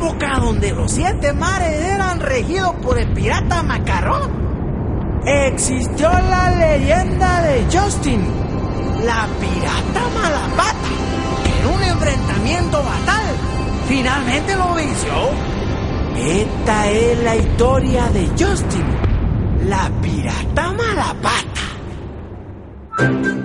época donde los 7 mares eran regidos por el pirata Macarrón, existió la leyenda de Justin, la pirata Malapata, que en un enfrentamiento fatal finalmente lo venció. Esta es la historia de Justin, la pirata Malapata.